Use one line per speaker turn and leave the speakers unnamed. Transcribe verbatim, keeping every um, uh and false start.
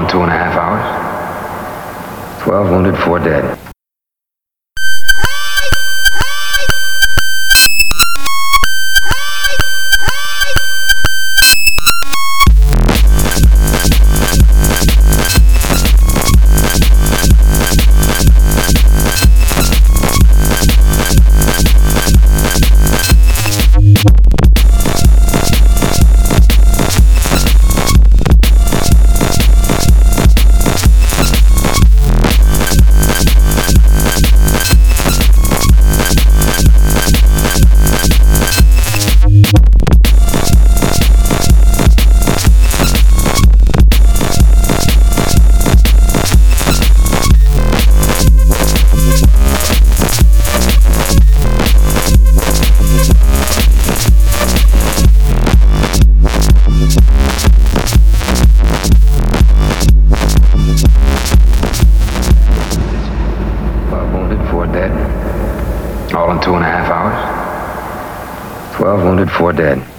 in two and a half hours. Twelve wounded, four dead. All in two and a half hours. Twelve wounded, four dead.